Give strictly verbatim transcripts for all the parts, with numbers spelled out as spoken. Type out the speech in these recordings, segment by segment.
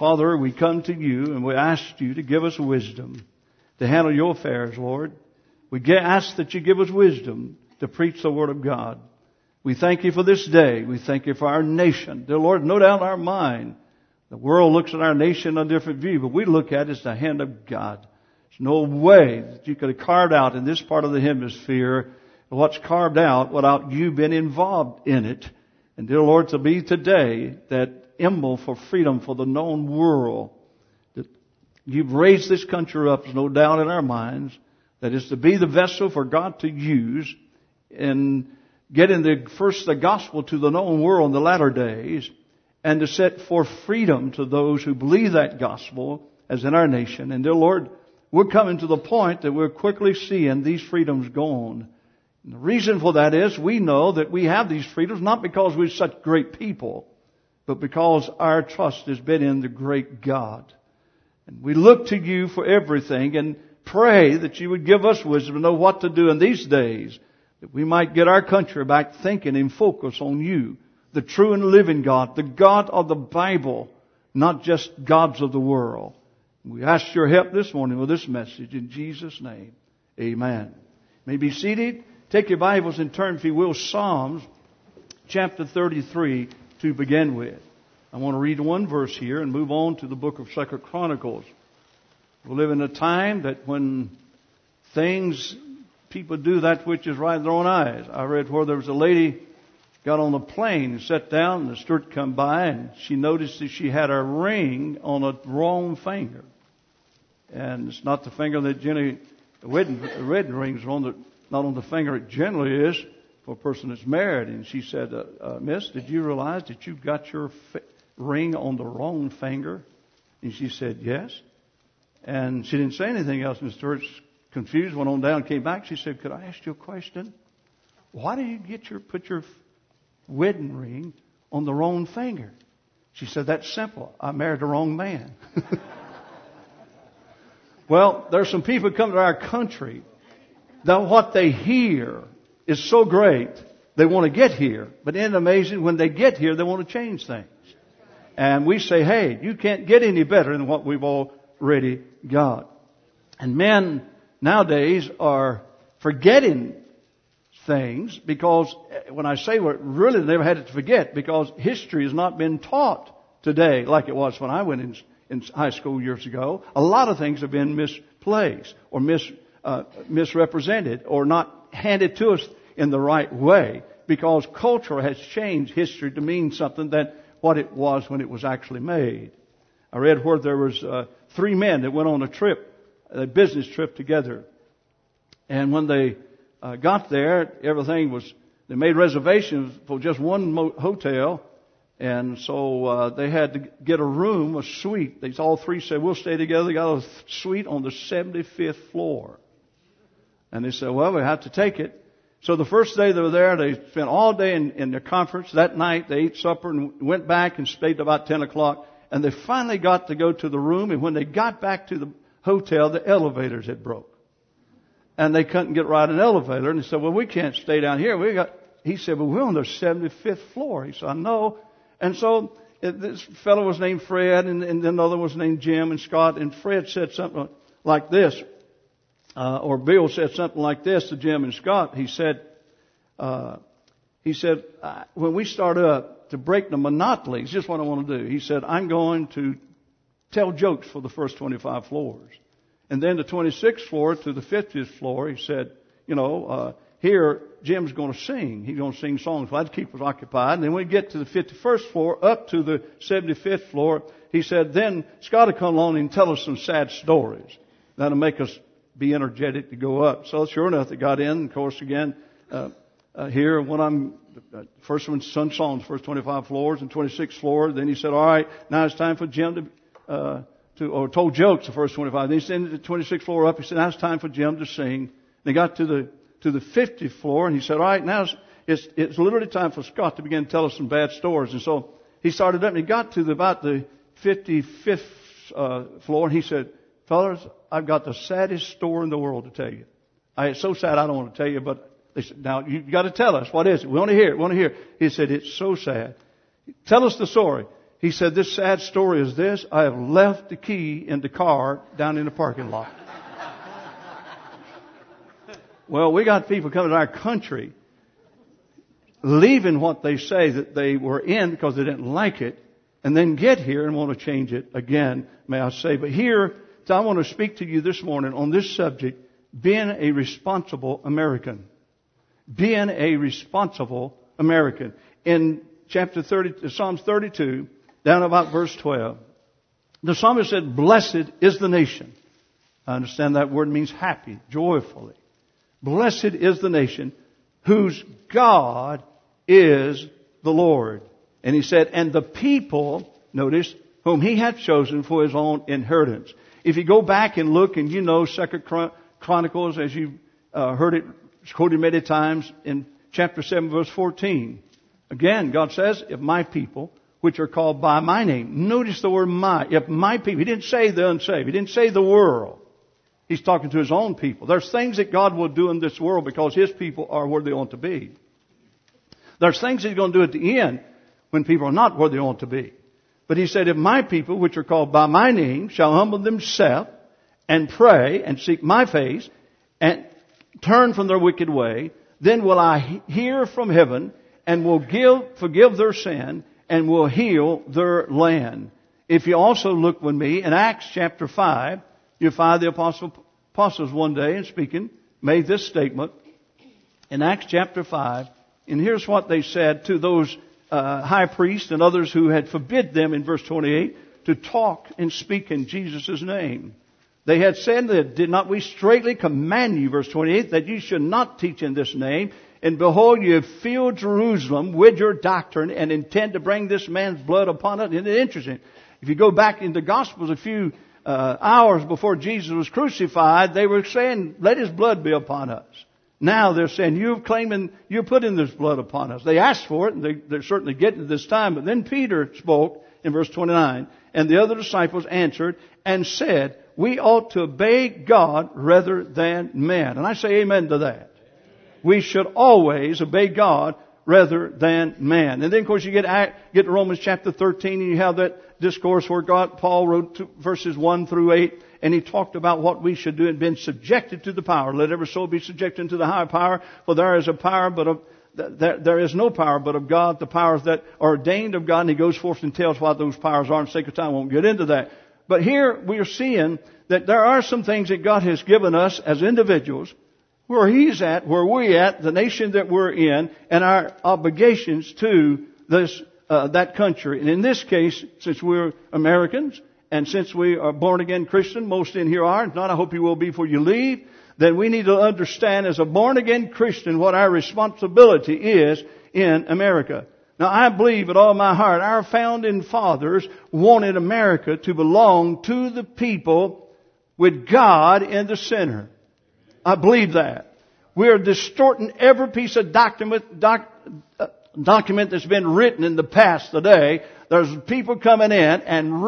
Father, we come to you and we ask you to give us wisdom to handle your affairs, Lord. We ask that you give us wisdom to preach the Word of God. We thank you for this day. We thank you for our nation. Dear Lord, no doubt in our mind, the world looks at our nation in a different view, but we look at it as the hand of God. There's no way that you could have carved out in this part of the hemisphere what's carved out without you being involved in it. And dear Lord, to be today that emblem for freedom for the known world, that you've raised this country up, there's no doubt in our minds, that is to be the vessel for God to use in getting the, first the gospel to the known world in the latter days, and to set forth freedom to those who believe that gospel, as in our nation. And dear Lord, we're coming to the point that we're quickly seeing these freedoms gone. And the reason for that is we know that we have these freedoms not because we're such great people, but because our trust has been in the great God. And we look to you for everything and pray that you would give us wisdom to know what to do in these days, that we might get our country back thinking and focus on you, the true and living God, the God of the Bible, not just gods of the world. We ask your help this morning with this message in Jesus' name. Amen. You may be seated. Take your Bibles and turn, if you will, Psalms chapter thirty-three to begin with. I want to read one verse here and move on to the book of Second Chronicles. We live in a time that when things, people do that which is right in their own eyes. I read where there was a lady got on a plane and sat down, and the steward come by, and she noticed that she had a ring on a wrong finger. And it's not the finger that generally, the wedding, the wedding ring's on the, not on the finger it generally is for a person that's married. And she said, uh, uh, Miss, did you realize that you got your fi- ring on the wrong finger? And she said, yes. And she didn't say anything else. Mister Stewart, confused, went on down, came back. She said, could I ask you a question? Why did you get your, put your wedding ring on the wrong finger? She said, that's simple. I married the wrong man. Well, there's some people who come to our country that what they hear is so great, they want to get here. But isn't it amazing? When they get here, they want to change things. And we say, hey, you can't get any better than what we've already got. And men nowadays are forgetting things because, when I say we're really they never had it to forget, because history has not been taught today like it was when I went in, in high school years ago. A lot of things have been misplaced or mis, uh, misrepresented or not handed to us in the right way, because culture has changed history to mean something that what it was when it was actually made. I read where there was uh, three men that went on a trip, a business trip together, and when they uh, got there, everything was, they made reservations for just one mo- hotel, and so uh, they had to get a room, a suite. They all three said, we'll stay together. They got a suite on the seventy-fifth floor. And they said, well, we have to take it. So the first day they were there, they spent all day in, in their conference. That night they ate supper and went back and stayed about ten o'clock. And they finally got to go to the room. And when they got back to the hotel, the elevators had broke. And they couldn't get right in an elevator. And they said, well, we can't stay down here. We got. He said, well, we're on the seventy-fifth floor. He said, I know. And so this fellow was named Fred, and, and then another was named Jim and Scott. And Fred said something like this. Uh, or Bill said something like this to Jim and Scott. He said, uh, he said, when we start up to break the monotony, it's just what I want to do. He said, I'm going to tell jokes for the first twenty-five floors. And then the twenty-sixth floor to the fiftieth floor, he said, you know, uh, here Jim's going to sing. He's going to sing songs. Well, that'd keep us occupied. And then when we get to the fifty-first floor, up to the seventy-fifth floor, he said, then Scott will come along and tell us some sad stories. That'll make us be energetic to go up. So sure enough, they got in. Of course, again, uh, uh, here when I'm uh, first one sung songs, first twenty-five floors and twenty-sixth floor. Then he said, "All right, now it's time for Jim to uh, to or told jokes the first twenty-five." Then he sent the twenty-sixth floor up. He said, "Now it's time for Jim to sing." They got to the to the fiftieth floor, and he said, "All right, now it's it's, it's literally time for Scott to begin to tell us some bad stories." And so he started up, and he got to the, about the fifty-fifth uh, floor, and he said, "Fellas, I've got the saddest story in the world to tell you. I, it's so sad I don't want to tell you, but they said, now you've got to tell us. What is it? We want to hear it. We want to hear it." He said, "It's so sad." "Tell us the story." He said, this sad story is this: I have left the key in the car down in the parking lot. Well, we got people coming to our country, leaving what they say that they were in because they didn't like it, and then get here and want to change it again, may I say. But here, so I want to speak to you this morning on this subject, being a responsible American. Being a responsible American. In chapter thirty, Psalms thirty-two, down about verse twelve, the psalmist said, blessed is the nation. I understand that word means happy, joyfully. Blessed is the nation whose God is the Lord. And he said, and the people, notice, whom he hath chosen for his own inheritance. If you go back and look, and you know Second Chronicles, as you uh, heard it quoted many times in chapter seven, verse fourteen. Again, God says, if my people, which are called by my name. Notice the word my. If my people. He didn't say the unsaved. He didn't say the world. He's talking to his own people. There's things that God will do in this world because his people are where they ought to be. There's things he's going to do at the end when people are not where they ought to be. But he said, if my people, which are called by my name, shall humble themselves and pray and seek my face and turn from their wicked way, then will I hear from heaven and will give, forgive their sin and will heal their land. If you also look with me in Acts chapter five, you find the apostle, apostles one day in speaking made this statement in Acts chapter five. And here's what they said to those uh, high priests and others who had forbid them in verse twenty-eight to talk and speak in Jesus' name. They had said that, did not we straitly command you, verse twenty-eight, that you should not teach in this name? And behold, you have filled Jerusalem with your doctrine and intend to bring this man's blood upon it. Isn't it interesting? If you go back in the Gospels a few uh, hours before Jesus was crucified, they were saying, let his blood be upon us. Now they're saying, you're claiming, you're putting this blood upon us. They asked for it, and they, they're certainly getting it this time. But then Peter spoke in verse twenty-nine, and the other disciples answered and said, we ought to obey God rather than men. And I say amen to that. We should always obey God rather than man. And then, of course, you get get to Romans chapter thirteen, and you have that discourse where God, Paul wrote to verses one through eight, and he talked about what we should do and been subjected to the power. Let every soul be subjected unto the higher power, for there is a power, but of, there, there is no power but of God, the powers that are ordained of God. And he goes forth and tells what those powers are. In sake of time, I won't get into that. But here we are seeing that there are some things that God has given us as individuals, where He's at, where we're at, the nation that we're in, and our obligations to this uh, that country. And in this case, since we're Americans, and since we are born-again Christian, most in here are, if not, I hope you will be before you leave, then we need to understand as a born-again Christian what our responsibility is in America. Now, I believe with all my heart, our founding fathers wanted America to belong to the people with God in the center. I believe that. We are distorting every piece of document, doc, uh, document that's been written in the past today. There's people coming in and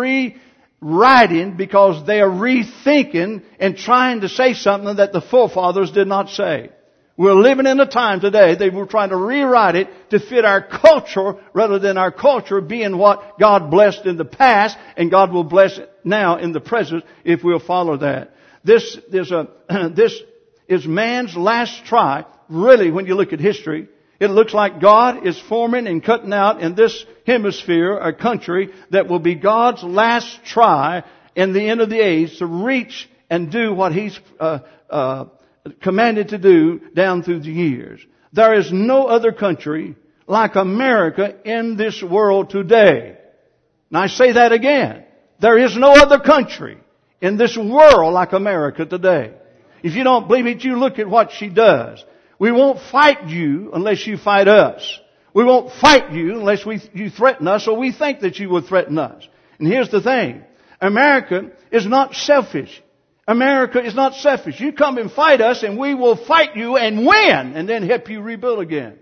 rewriting because they are rethinking and trying to say something that the forefathers did not say. We're living in a time today they were trying to rewrite it to fit our culture rather than our culture being what God blessed in the past, and God will bless it now in the present if we'll follow that. This is a this is man's last try. Really, when you look at history, it looks like God is forming and cutting out in this hemisphere a country that will be God's last try in the end of the age to reach and do what He's uh, uh, commanded to do down through the years. There is no other country like America in this world today. And I say that again. There is no other country in this world like America today. If you don't believe it, you look at what she does. We won't fight you unless you fight us. We won't fight you unless we, you threaten us or we think that you would threaten us. And here's the thing. America is not selfish. America is not selfish. You come and fight us and we will fight you and win and then help you rebuild again.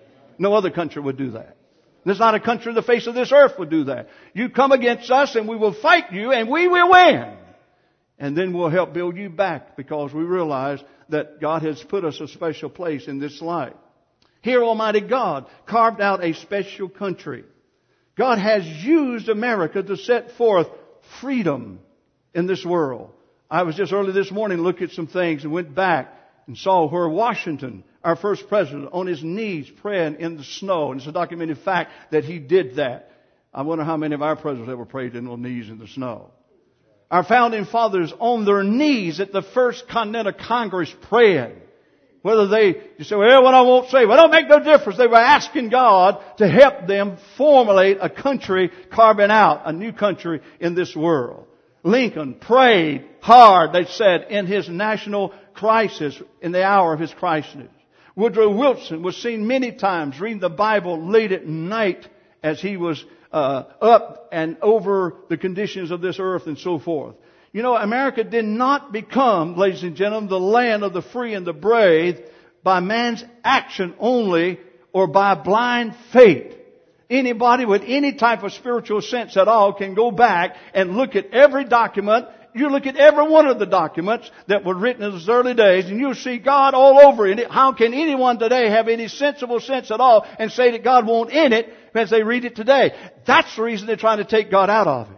No other country would do that. There's not a country on the face of this earth would do that. You come against us and we will fight you and we will win. And then we'll help build you back because we realize that God has put us a special place in this life. Here Almighty God carved out a special country God has used America to set forth freedom in this world. I was just early this morning looking at some things and went back and saw where Washington, our first president, on his knees praying in the snow. And it's a documented fact that he did that. I wonder how many of our presidents ever prayed in their knees in the snow. Our founding fathers on their knees at the First Continental Congress praying. Whether they, you say, well, what I won't say, well, it don't make no difference. They were asking God to help them formulate a country, carving out a new country in this world. Lincoln prayed hard, they said, in his national crisis, in the hour of his crisis. Woodrow Wilson was seen many times reading the Bible late at night as he was uh, up and over the conditions of this earth and so forth. You know, America did not become, ladies and gentlemen, the land of the free and the brave by man's action only or by blind faith. Anybody with any type of spiritual sense at all can go back and look at every document. You look at every one of the documents that were written in those early days and you'll see God all over it. How can anyone today have any sensible sense at all and say that God won't in it as they read it today? That's the reason they're trying to take God out of it.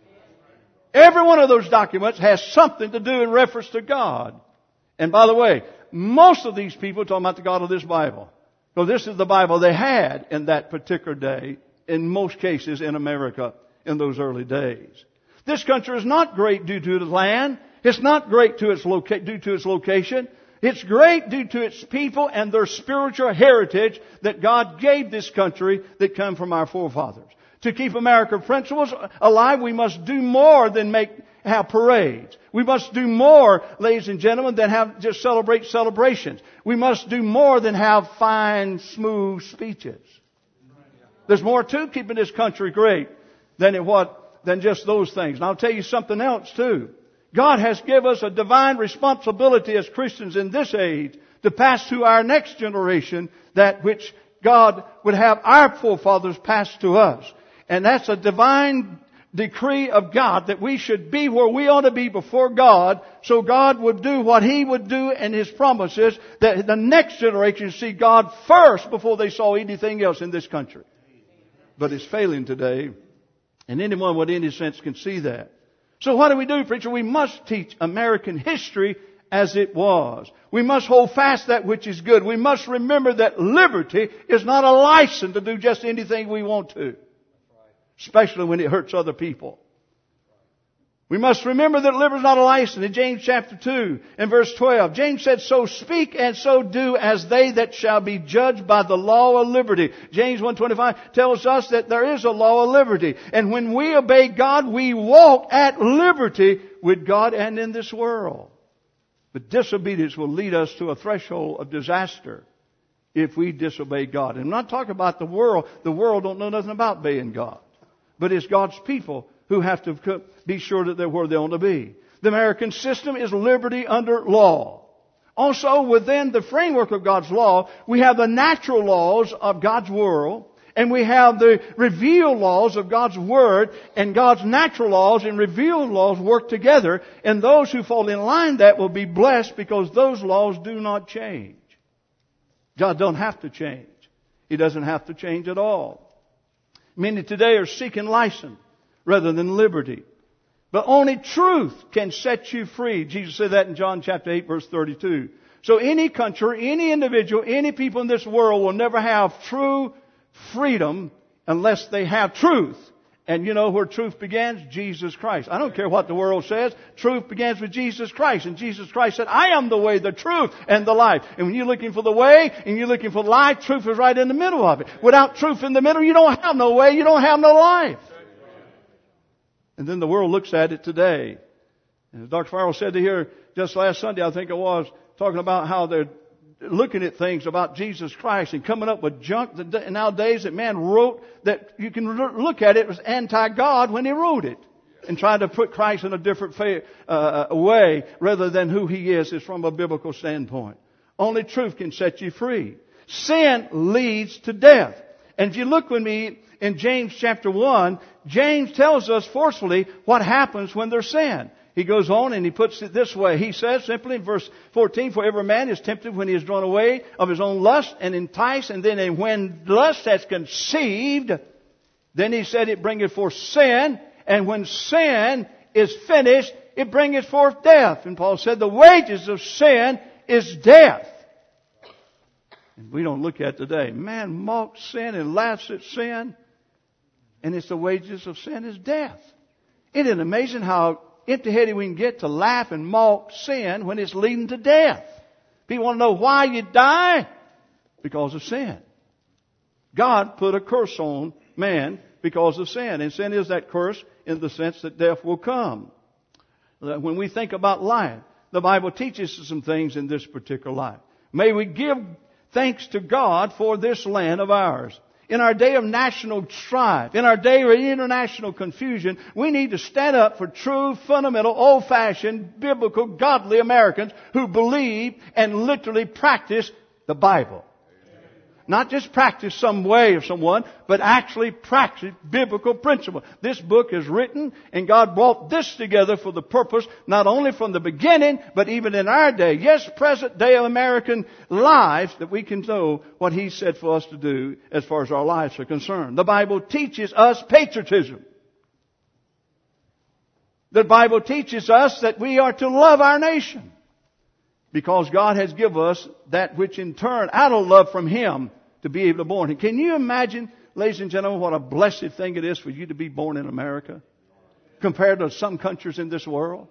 Every one of those documents has something to do in reference to God. And by the way, most of these people are talking about the God of this Bible. So this is the Bible they had in that particular day, in most cases in America in those early days. This country is not great due to its land. It's not great to its loca- due to its location. It's great due to its people and their spiritual heritage that God gave this country that come from our forefathers. To keep American principles alive, we must do more than make have parades. We must do more, ladies and gentlemen, than have just celebrate celebrations. We must do more than have fine, smooth speeches. There's more to keeping this country great than it what than just those things. And I'll tell you something else too. God has given us a divine responsibility as Christians in this age to pass to our next generation that which God would have our forefathers pass to us. And that's a divine decree of God that we should be where we ought to be before God so God would do what He would do in His promises that the next generation see God first before they saw anything else in this country. But it's failing today, and anyone with any sense can see that. So what do we do, preacher? We must teach American history as it was. We must hold fast that which is good. We must remember that liberty is not a license to do just anything we want to, especially when it hurts other people. We must remember that liberty is not a license. In James chapter two and verse twelve, James said, so speak and so do as they that shall be judged by the law of liberty. James one twenty-five tells us that there is a law of liberty. And when we obey God, we walk at liberty with God and in this world. But disobedience will lead us to a threshold of disaster if we disobey God. And I'm not talking about the world. The world don't know nothing about obeying God. But it's God's people who have to be sure that they're where they ought to be. The American system is liberty under law. Also, within the framework of God's law, we have the natural laws of God's world, and we have the revealed laws of God's Word, and God's natural laws and revealed laws work together, and those who fall in line that will be blessed because those laws do not change. God don't have to change. He doesn't have to change at all. Many today are seeking license rather than liberty. But only truth can set you free. Jesus said that in John chapter eight, verse thirty-two. So any country, any individual, any people in this world will never have true freedom unless they have truth. And you know where truth begins? Jesus Christ. I don't care what the world says. Truth begins with Jesus Christ. And Jesus Christ said, I am the way, the truth, and the life. And when you're looking for the way and you're looking for life, truth is right in the middle of it. Without truth in the middle, you don't have no way, you don't have no life. And then the world looks at it today. And as Doctor Farrell said to here just last Sunday, I think it was, talking about how they're looking at things about Jesus Christ and coming up with junk that nowadays that man wrote that you can look at it as anti-God when he wrote it and trying to put Christ in a different uh, way rather than who He is is from a biblical standpoint. Only truth can set you free. Sin leads to death. And if you look with me in James chapter one, James tells us forcefully what happens when there's sin. He goes on and he puts it this way. He says simply in verse fourteen, for every man is tempted when he is drawn away of his own lust and enticed. And then when lust has conceived, Then he said it bringeth forth sin, and when sin is finished, it bringeth forth death. And Paul said the wages of sin is death. And we don't look at today. Man mocks sin and laughs at sin, and it's the wages of sin is death. Isn't it amazing how empty-headed we can get to laugh and mock sin when it's leading to death? People want to know why you die? Because of sin. God put a curse on man because of sin. And sin is that curse in the sense that death will come. When we think about life, the Bible teaches us some things in this particular life. May we give thanks to God for this land of ours. In our day of national strife, in our day of international confusion, we need to stand up for true, fundamental, old-fashioned, biblical, godly Americans who believe and literally practice the Bible. Not just practice some way of someone, but actually practice biblical principle. This book is written, and God brought this together for the purpose, not only from the beginning, but even in our day. Yes, present day of American lives, that we can know what He said for us to do as far as our lives are concerned. The Bible teaches us patriotism. The Bible teaches us that we are to love our nation. Because God has given us that which in turn, out of love from Him, to be able to born. And can you imagine, ladies and gentlemen, what a blessed thing it is for you to be born in America compared to some countries in this world?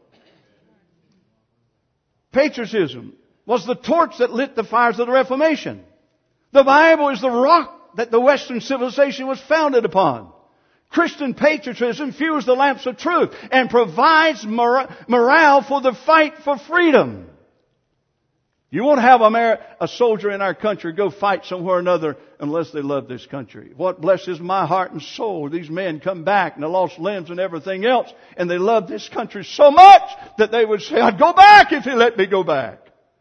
Patriotism was the torch that lit the fires of the Reformation. The Bible is the rock that the Western civilization was founded upon. Christian patriotism fuels the lamps of truth and provides mor- morale for the fight for freedom. You won't have a, Amer- a soldier in our country go fight somewhere or another unless they love this country. What blesses my heart and soul, these men come back and they lost limbs and everything else, and they love this country so much that they would say, I'd go back if you let me go back.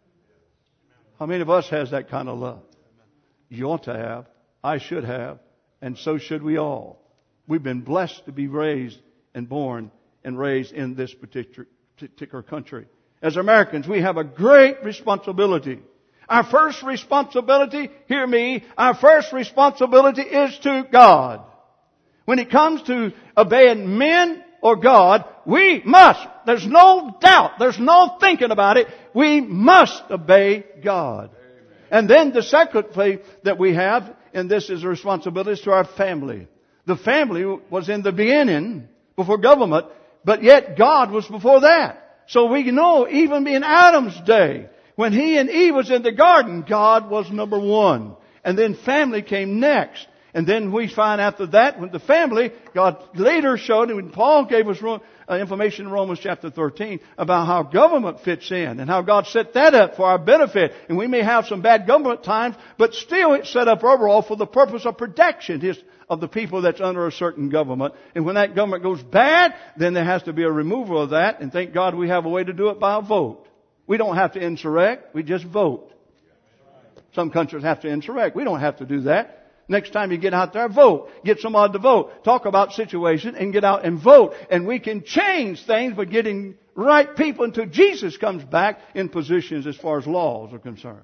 How many of us has that kind of love? You ought to have. I should have. And so should we all. We've been blessed to be raised and born and raised in this particular, particular country. As Americans, we have a great responsibility. Our first responsibility, hear me, our first responsibility is to God. When it comes to obeying men or God, we must, there's no doubt, there's no thinking about it, we must obey God. Amen. And then the second thing that we have, and this is a responsibility, is to our family. The family was in the beginning, before government, but yet God was before that. So we know even in Adam's day, when he and Eve was in the garden, God was number one. And then family came next. And then we find after that, when the family, God later showed, and when Paul gave us information in Romans chapter thirteen about how government fits in and how God set that up for our benefit. And we may have some bad government times, but still it's set up overall for the purpose of protection of the people that's under a certain government. And when that government goes bad, then there has to be a removal of that. And thank God we have a way to do it by a vote. We don't have to insurrect. We just vote. Some countries have to insurrect. We don't have to do that. Next time you get out there, vote. Get somebody to vote. Talk about situation and get out and vote. And we can change things by getting right people until Jesus comes back in positions as far as laws are concerned.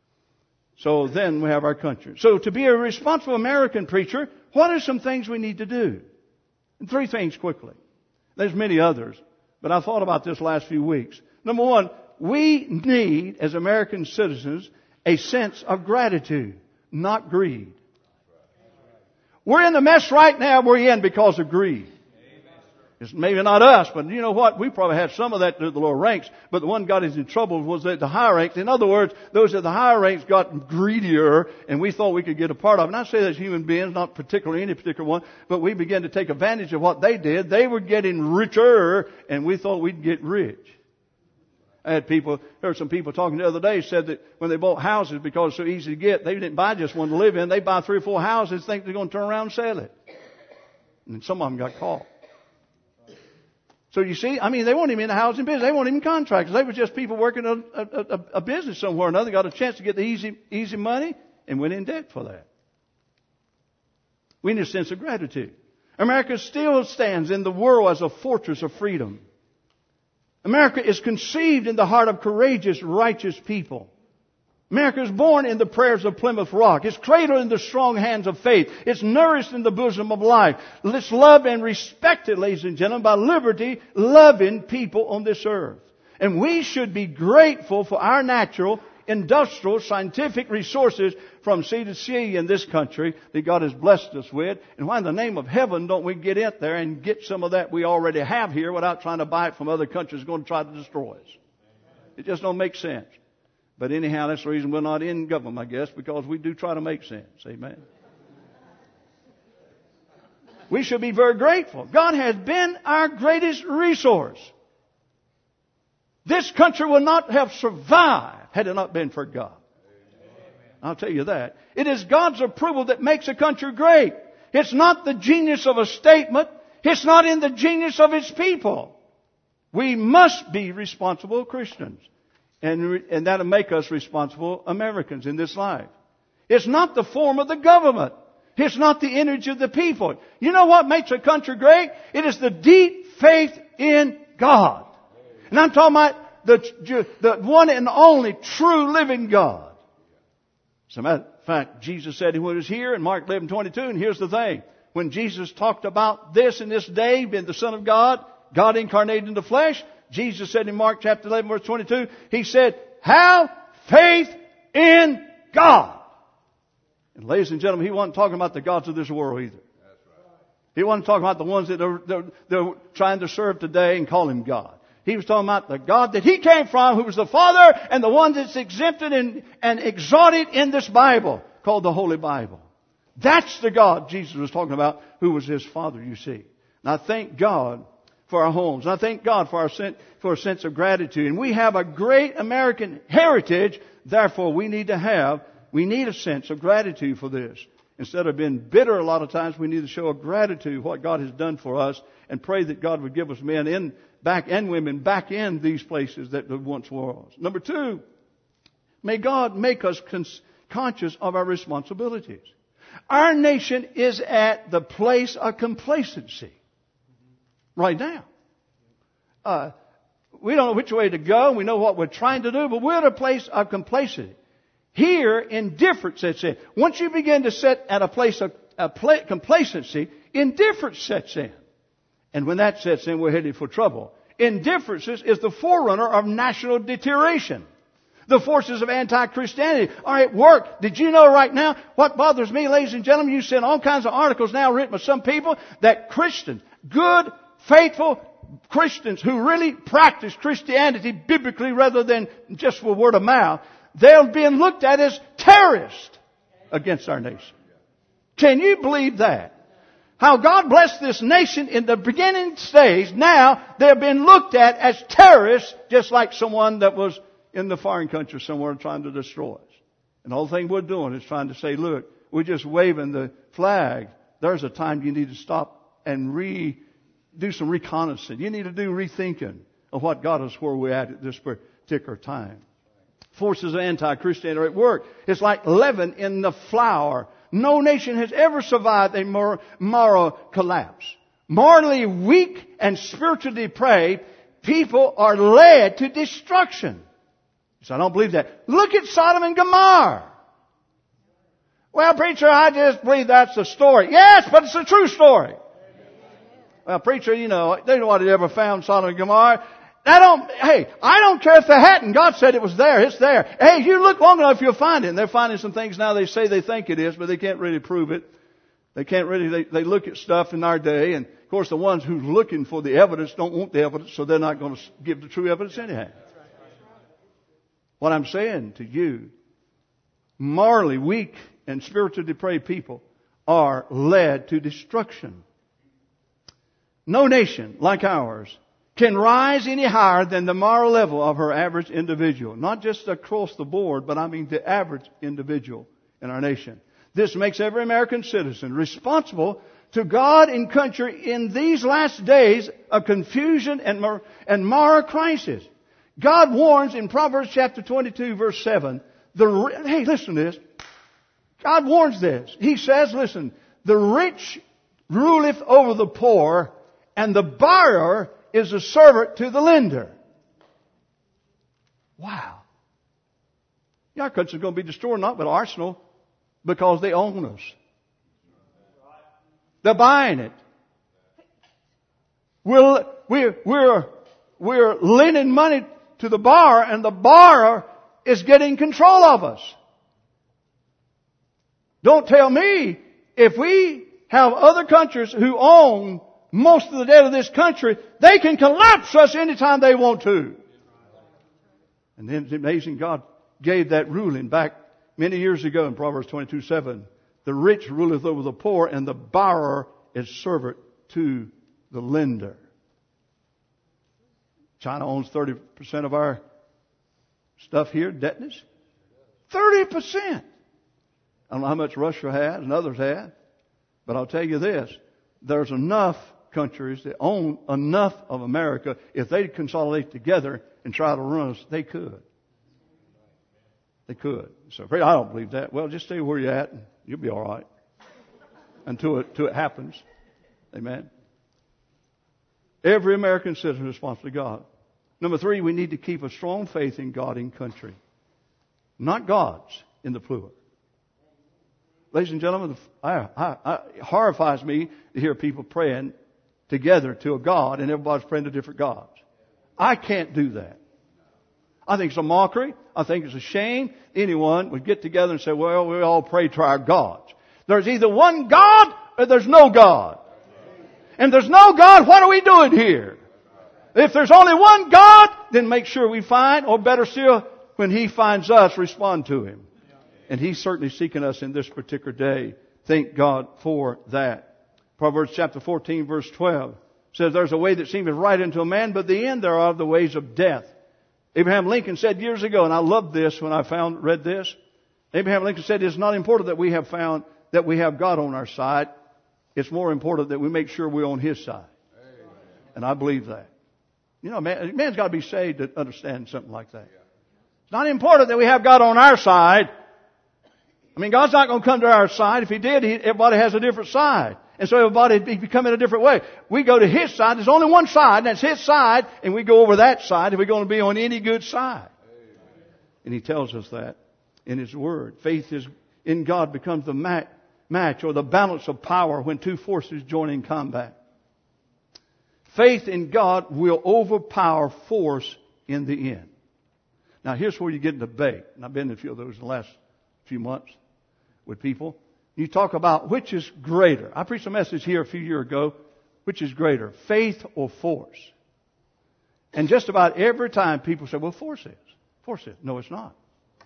So then we have our country. So to be a responsible American preacher, what are some things we need to do? And three things quickly. There's many others, but I thought about this last few weeks. Number one, we need, as American citizens, a sense of gratitude, not greed. We're in the mess right now we're in because of greed. It's maybe not us, but you know what? We probably had some of that to the lower ranks, but the one got us in trouble was at the higher ranks. In other words, those at the higher ranks got greedier, and we thought we could get a part of it. And I say that as human beings, not particularly any particular one, but we began to take advantage of what they did. They were getting richer, and we thought we'd get rich. I had people, heard some people talking the other day, said that when they bought houses because it's so easy to get, they didn't buy just one to live in. They buy three or four houses, think they're going to turn around and sell it. And some of them got caught. So you see, I mean, they weren't even in the housing business. They weren't even contractors. They were just people working a, a, a, a business somewhere or another, got a chance to get the easy, easy money and went in debt for that. We need a sense of gratitude. America still stands in the world as a fortress of freedom. America is conceived in the heart of courageous, righteous people. America is born in the prayers of Plymouth Rock. It's cradled in the strong hands of faith. It's nourished in the bosom of life. It's loved and respected, ladies and gentlemen, by liberty-loving people on this earth. And we should be grateful for our natural, industrial, scientific resources from sea to sea in this country that God has blessed us with. And why in the name of heaven don't we get in there and get some of that we already have here without trying to buy it from other countries going to try to destroy us? It just don't make sense. But anyhow, that's the reason we're not in government, I guess, because we do try to make sense. Amen. We should be very grateful. God has been our greatest resource. This country would not have survived had it not been for God. I'll tell you that. It is God's approval that makes a country great. It's not the genius of a statement. It's not in the genius of its people. We must be responsible Christians. And, and that'll make us responsible Americans in this life. It's not the form of the government. It's not the energy of the people. You know what makes a country great? It is the deep faith in God. And I'm talking about the, the one and only true living God. As a matter of fact, Jesus said he was here in Mark eleven twenty-two, and here's the thing. When Jesus talked about this in this day, being the Son of God, God incarnated in the flesh, Jesus said in Mark chapter eleven verse twenty-two, He said, have faith in God. And ladies and gentlemen, He wasn't talking about the gods of this world either. He wasn't talking about the ones that they're, they're, they're trying to serve today and call Him God. He was talking about the God that He came from, who was the Father, and the one that's exempted and, and exalted in this Bible, called the Holy Bible. That's the God Jesus was talking about, who was His Father, you see. And I thank God for our homes. And I thank God for our sen- for a sense of gratitude. And we have a great American heritage. Therefore, we need to have, we need a sense of gratitude for this. Instead of being bitter a lot of times, we need to show a gratitude for what God has done for us and pray that God would give us men in back and women back in these places that once were. Number two, may God make us cons- conscious of our responsibilities. Our nation is at the place of complacency right now. Uh, we don't know which way to go. We know what we're trying to do, but we're at a place of complacency. Here, indifference sets in. Once you begin to set at a place of a pla- complacency, indifference sets in. And when that sets in, we're headed for trouble. Indifference is the forerunner of national deterioration. The forces of anti-Christianity are at work. Did you know right now, what bothers me, ladies and gentlemen, you see all kinds of articles now written by some people that Christians, good, faithful Christians who really practice Christianity biblically rather than just for word of mouth, they're being looked at as terrorists against our nation. Can you believe that? How God blessed this nation in the beginning stage, now they're being looked at as terrorists, just like someone that was in the foreign country somewhere trying to destroy us. And the whole thing we're doing is trying to say, look, we're just waving the flag. There's a time you need to stop and re do some reconnaissance. You need to do rethinking of what got us where we're at at this particular time. Forces of anti-Christianity are at work. It's like leaven in the flour. No nation has ever survived a moral, moral collapse. Morally weak and spiritually depraved, people are led to destruction. So I don't believe that. Look at Sodom and Gomorrah. Well, preacher, I just believe that's a story. Yes, but it's a true story. Well, preacher, you know, they know what they ever found Sodom and Gomorrah. I don't, hey, I don't care if they hadn't. God said it was there. It's there. Hey, if you look long enough, you'll find it. And they're finding some things now they say they think it is, but they can't really prove it. They can't really, they, they look at stuff in our day. And of course, the ones who's looking for the evidence don't want the evidence, so they're not going to give the true evidence anyhow. What I'm saying to you, morally weak and spiritually depraved people are led to destruction. No nation like ours can rise any higher than the moral level of her average individual. Not just across the board, but I mean the average individual in our nation. This makes every American citizen responsible to God and country in these last days of confusion and, mor- and moral crisis. God warns in Proverbs chapter twenty-two verse seven, the, hey, listen to this. God warns this. He says, listen, the rich ruleth over the poor, and the borrower is a servant to the lender. Wow. Yeah, our country's going to be destroyed not with arsenal, because they own us. They're buying it. We're, we're, we're, we're lending money to the borrower, and the borrower is getting control of us. Don't tell me if we have other countries who own most of the debt of this country, they can collapse us anytime they want to. And then it's amazing, God gave that ruling back many years ago in Proverbs twenty-two seven. The rich ruleth over the poor, and the borrower is servant to the lender. China owns thirty percent of our stuff here, indebtedness. thirty percent. I don't know how much Russia has and others have, but I'll tell you this. There's enough countries that own enough of America. If they consolidate together and try to run us, they could. They could. So I don't believe that. Well, just stay where you're at and you'll be all right until it, until it happens. Amen. Every American citizen is responsible to God. Number three, we need to keep a strong faith in God and country. Not gods in the plural. Ladies and gentlemen, I, I, I, it horrifies me to hear people praying together to a God and everybody's praying to different gods. I can't do that. I think it's a mockery. I think it's a shame. Anyone would get together and say, well, we all pray to our gods. There's either one God or there's no God. And there's no God, what are we doing here? If there's only one God, then make sure we find, or better still, when He finds us, respond to Him. And He's certainly seeking us in this particular day. Thank God for that. Proverbs chapter fourteen verse twelve says, there's a way that seemeth right unto a man, but the end thereof the ways of death. Abraham Lincoln said years ago, and I loved this when I found read this. Abraham Lincoln said, it's not important that we have found that we have God on our side. It's more important that we make sure we're on His side. Amen. And I believe that. You know, man, man's got to be saved to understand something like that. It's not important that we have God on our side. I mean, God's not going to come to our side. If He did, he, everybody has a different side. And so everybody would be coming a different way. We go to His side. There's only one side, and that's His side, and we go over that side if we're going to be on any good side. Amen. And He tells us that in His Word. Faith is in God becomes the match. match or the balance of power when two forces join in combat. Faith in God will overpower force in the end. Now here's where you get in debate. And I've been in a few of those in the last few months with people. You talk about which is greater. I preached a message here a few years ago. Which is greater, faith or force? And just about every time people say, well, force is. Force is. No, it's not.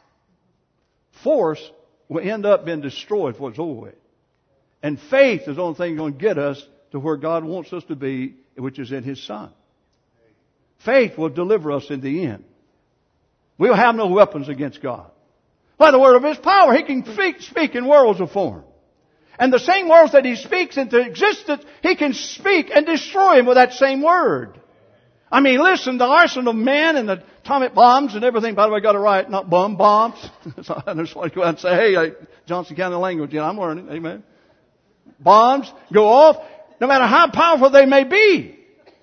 Force will end up being destroyed before it's over with. And faith is the only thing going to get us to where God wants us to be, which is in His Son. Faith will deliver us in the end. We'll have no weapons against God. By the word of His power, He can speak, speak in worlds of form. And the same worlds that He speaks into existence, He can speak and destroy them with that same word. I mean, listen, the arsenal of men and the atomic bombs and everything. By the way, I got it right, not bomb, bombs. So I just want to go out and say, hey, uh, Johnson County language, yeah, I'm learning, amen. Bombs go off, no matter how powerful they may be.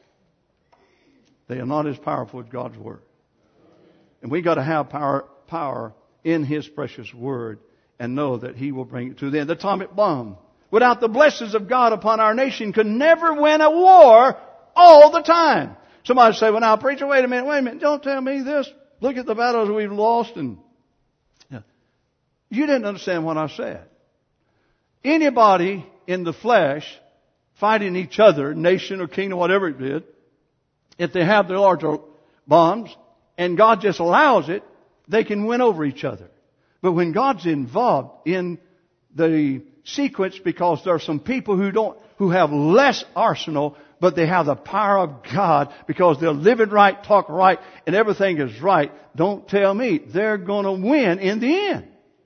They are not as powerful as God's Word. And we got to have power, power in His precious Word and know that He will bring it to the end. The atomic bomb, without the blessings of God upon our nation, could never win a war all the time. Somebody say, well, now, preacher, wait a minute, wait a minute. Don't tell me this. Look at the battles we've lost. And yeah. You didn't understand what I said. Anybody in the flesh fighting each other, nation or kingdom, whatever it did, if they have the larger bombs and God just allows it, they can win over each other. But when God's involved in the sequence, because there are some people who don't, who have less arsenal, but they have the power of God because they're living right, talk right, and everything is right. Don't tell me they're going to win in the end.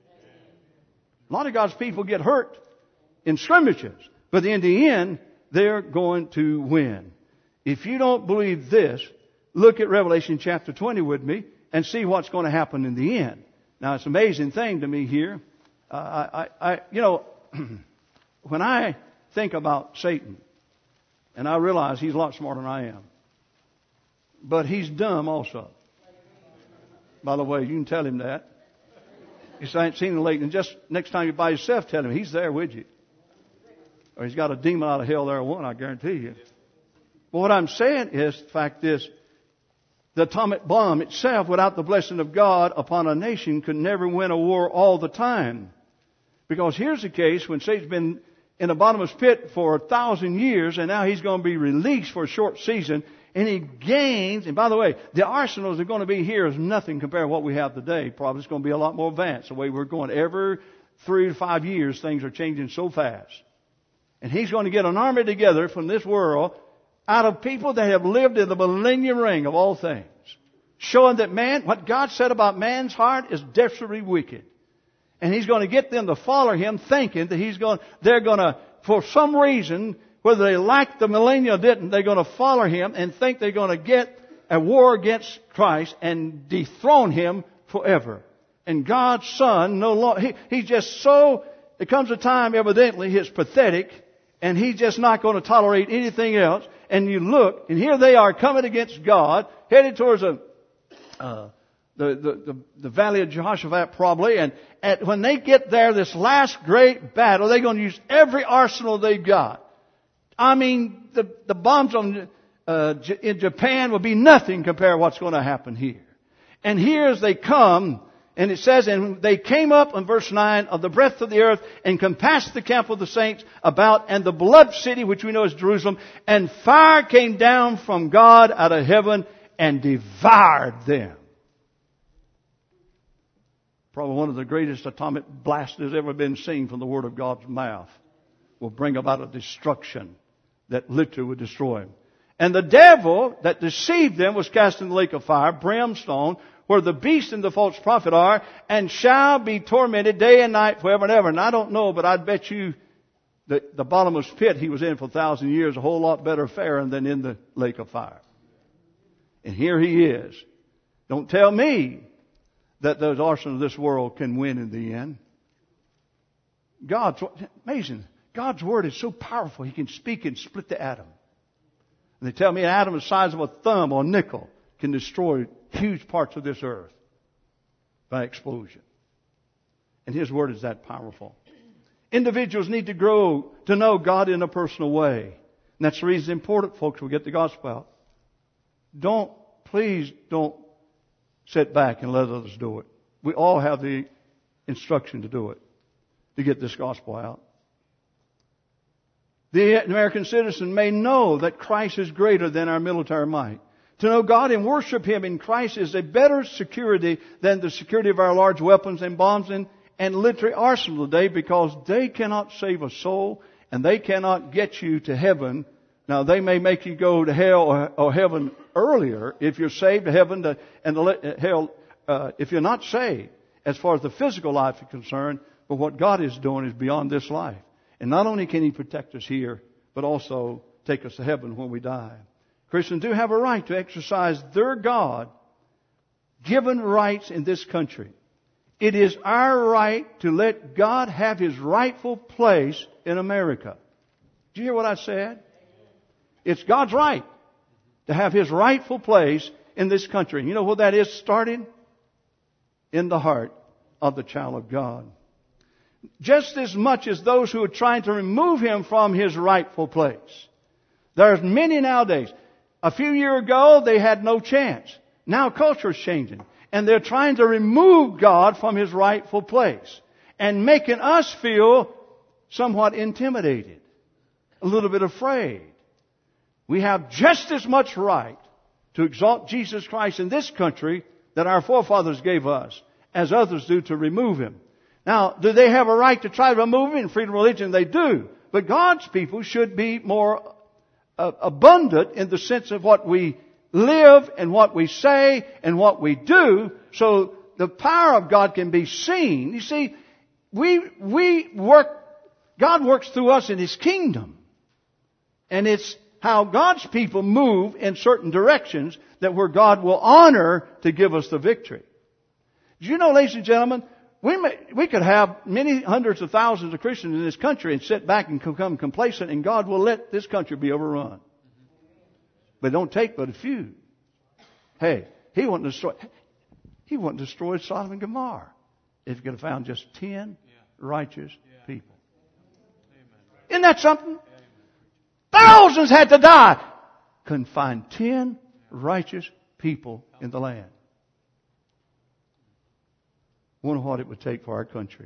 A lot of God's people get hurt in scrimmages, but in the end, they're going to win. If you don't believe this, look at Revelation chapter twenty with me and see what's going to happen in the end. Now, it's an amazing thing to me here. Uh, I, I, you know, when I think about Satan, and I realize he's a lot smarter than I am, but he's dumb also. By the way, you can tell him that. You say, I ain't seen him lately. And just next time you're by yourself, tell him he's there with you. Or he's got a demon out of hell there, one, I guarantee you. But what I'm saying is, the fact is, the atomic bomb itself, without the blessing of God upon a nation, could never win a war all the time. Because here's the case, when Satan's been in a bottomless pit for a thousand years, and now he's going to be released for a short season, and he gains, and by the way, the arsenals that are going to be here is nothing compared to what we have today. Probably it's going to be a lot more advanced. The way we're going, every three to five years, things are changing so fast. And he's going to get an army together from this world out of people that have lived in the millennium reign of all things. Showing that man, what God said about man's heart is desperately wicked. And he's going to get them to follow him thinking that he's going, they're going to, for some reason, whether they like the millennium or didn't, they're going to follow him and think they're going to get a war against Christ and dethrone him forever. And God's Son no longer, he, he's just so, there comes a time evidently he's pathetic and he's just not going to tolerate anything else. And you look, and here they are coming against God, headed towards a, uh, the, the, the, the valley of Jehoshaphat probably. And at, when they get there, this last great battle, they're going to use every arsenal they've got. I mean, the, the bombs on, uh, in Japan will be nothing compared to what's going to happen here. And here as they come, and it says, and they came up in verse nine of the breadth of the earth and compassed the camp of the saints about and the beloved city, which we know is Jerusalem, and fire came down from God out of heaven and devoured them. Probably one of the greatest atomic blasts that's ever been seen from the Word of God's mouth will bring about a destruction that literally would destroy them. And the devil that deceived them was cast in the lake of fire, brimstone, where the beast and the false prophet are, and shall be tormented day and night forever and ever. And I don't know, but I'd bet you that the bottomless pit he was in for a thousand years a whole lot better faring than in the lake of fire. And here he is. Don't tell me that those arsenals of this world can win in the end. God's, amazing. God's Word is so powerful, He can speak and split the atom. And they tell me an atom the size of a thumb or a nickel can destroy huge parts of this earth by explosion. And His Word is that powerful. Individuals need to grow to know God in a personal way. And that's the reason it's important, folks, we get the gospel out. Don't, please don't sit back and let others do it. We all have the instruction to do it, to get this gospel out. The American citizen may know that Christ is greater than our military might. To know God and worship Him in Christ is a better security than the security of our large weapons and bombs and, and literary arsenal today, because they cannot save a soul and they cannot get you to heaven. Now, they may make you go to hell or, or heaven earlier if you're saved to heaven to, and to hell uh, if you're not saved, as far as the physical life is concerned. But what God is doing is beyond this life. And not only can He protect us here, but also take us to heaven when we die. Christians do have a right to exercise their God-given rights in this country. It is our right to let God have His rightful place in America. Did you hear what I said? It's God's right to have His rightful place in this country. And you know where that is starting? In the heart of the child of God. Just as much as those who are trying to remove Him from His rightful place. There's many nowadays. A few years ago, they had no chance. Now culture is changing. And they're trying to remove God from His rightful place. And making us feel somewhat intimidated. A little bit afraid. We have just as much right to exalt Jesus Christ in this country that our forefathers gave us as others do to remove Him. Now, do they have a right to try to remove Him? In freedom of religion, they do. But God's people should be more uh, abundant in the sense of what we live and what we say and what we do, so the power of God can be seen. You see, we, we work, God works through us in His kingdom. And it's how God's people move in certain directions that where God will honor to give us the victory. Do you know, ladies and gentlemen, we may, we could have many hundreds of thousands of Christians in this country and sit back and become complacent, and God will let this country be overrun. But it don't take but a few. Hey, He wouldn't destroy, He wouldn't destroy Sodom and Gomorrah. if you could have found just ten righteous people. Isn't that something? Thousands had to die. Couldn't find ten righteous people in the land. Wonder what it would take for our country.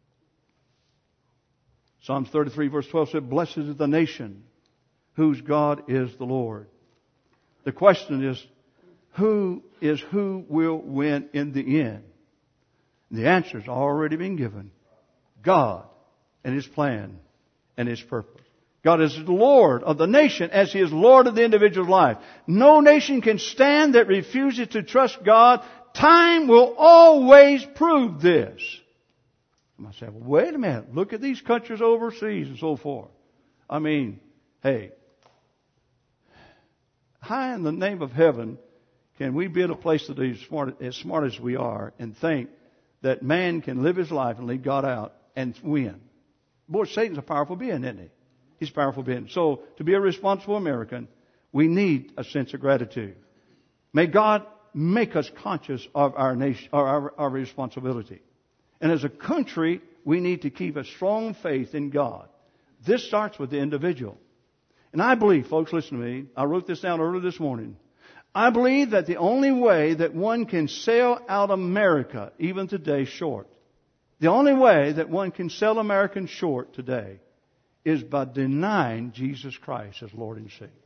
Psalms thirty-three verse twelve said, "Blessed is the nation whose God is the Lord." The question is, who is who will win in the end? And the answer has already been given. God and His plan and His purpose. God is the Lord of the nation as He is Lord of the individual's life. No nation can stand that refuses to trust God. Time will always prove this. You might say, well, wait a minute. Look at these countries overseas and so forth. I mean, hey, how in the name of heaven can we be in a place today as smart, as smart as we are and think that man can live his life and leave God out and win? Boy, Satan's a powerful being, isn't he? He's a powerful being. So, to be a responsible American, we need a sense of gratitude. May God make us conscious of our nation, or our, our responsibility. And as a country, we need to keep a strong faith in God. This starts with the individual. And I believe, folks, listen to me. I wrote this down early this morning. I believe that the only way that one can sell out America, even today, short, the only way that one can sell Americans short today is by denying Jesus Christ as Lord and Savior.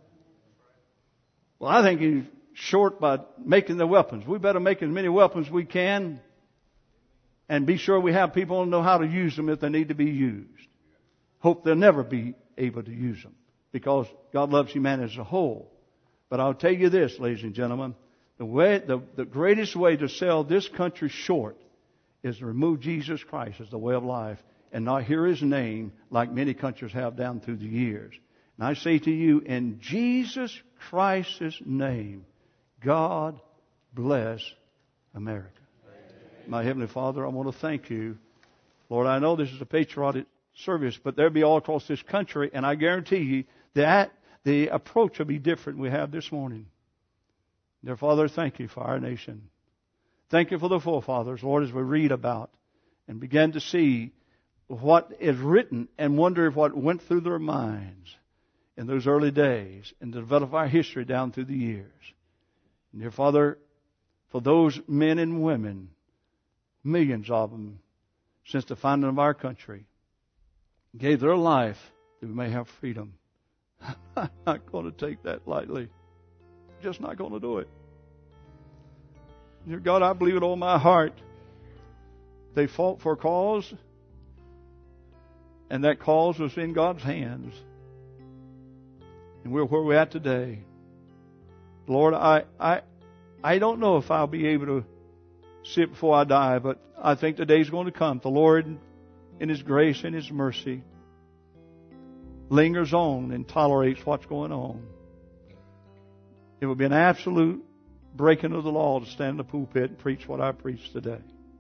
Well, I think He's short by making the weapons. We better make as many weapons as we can and be sure we have people who know how to use them if they need to be used. Hope they'll never be able to use them because God loves humanity as a whole. But I'll tell you this, ladies and gentlemen, the way, the, the greatest way to sell this country short is to remove Jesus Christ as the way of life and not hear His name like many countries have down through the years. And I say to you, in Jesus Christ's name, God bless America. Amen. My Heavenly Father, I want to thank You. Lord, I know this is a patriotic service, but there'll be all across this country, and I guarantee you that the approach will be different we have this morning. Dear Father, thank You for our nation. Thank You for the forefathers, Lord, as we read about and begin to see what is written and wonder what went through their minds in those early days and to develop our history down through the years. And dear Father, for those men and women, millions of them, since the founding of our country, gave their life that we may have freedom. I'm not going to take that lightly. Just not going to do it. Dear God, I believe with all my heart. They fought for a cause, and that cause was in God's hands. And we're where we're at today. Lord, I, I, I don't know if I'll be able to see it before I die, but I think the day's going to come. The Lord, in His grace and His mercy, lingers on and tolerates what's going on. It would be an absolute breaking of the law to stand in the pulpit and preach what I preach today.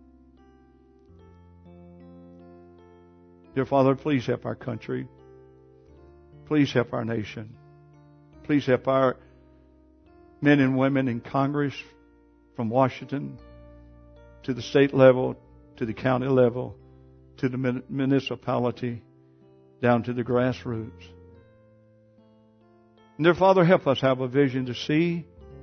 Dear Father, please help our country. Please help our nation. Please help our men and women in Congress, from Washington to the state level, to the county level, to the municipality, down to the grassroots. And dear Father, help us have a vision to see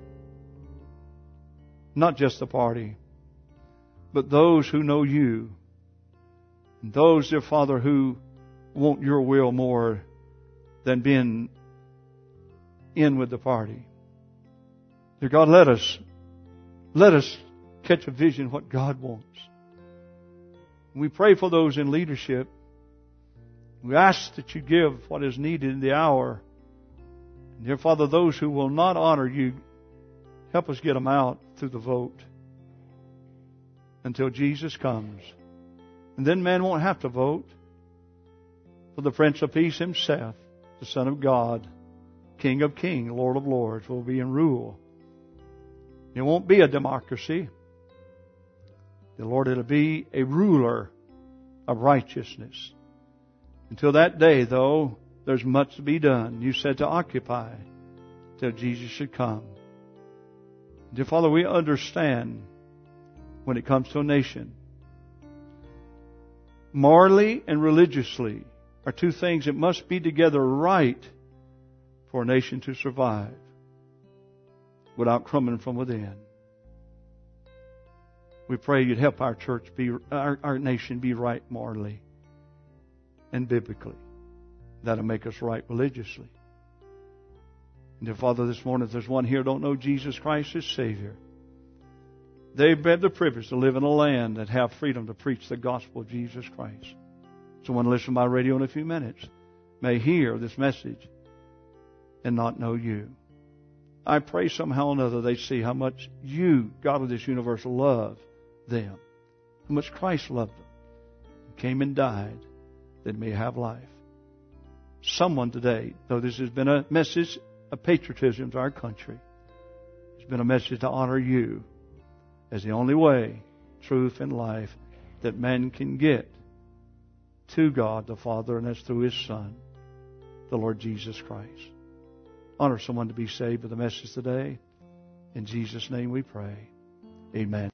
not just the party, but those who know You, and those, dear Father, who want Your will more than being in with the party. Dear God, let us, let us catch a vision of what God wants. We pray for those in leadership. We ask that You give what is needed in the hour. And dear Father, those who will not honor You, help us get them out through the vote until Jesus comes. And then man won't have to vote, for the Prince of Peace Himself, the Son of God, King of Kings, Lord of Lords, will be in rule. It won't be a democracy. The Lord, it'll be a ruler of righteousness. Until that day, though, there's much to be done. You said to occupy till Jesus should come. Dear Father, we understand when it comes to a nation, Morally and religiously are two things that must be together right for a nation to survive without crumbling from within. We pray You'd help our church be, our, our nation be right morally and biblically. That'll make us right religiously. And dear Father, this morning, if there's one here who don't know Jesus Christ as Savior, they've had the privilege to live in a land that have freedom to preach the gospel of Jesus Christ. Someone listen by radio in a few minutes may hear this message and not know You. I pray somehow or another they see how much You, God of this universe, love them. How much Christ loved them. Came and died that they may have life. Someone today, though this has been a message of patriotism to our country, it's been a message to honor You as the only way, truth, and life that man can get to God the Father, and that's through His Son, the Lord Jesus Christ. Honor someone to be saved with the message today. In Jesus' name we pray. Amen.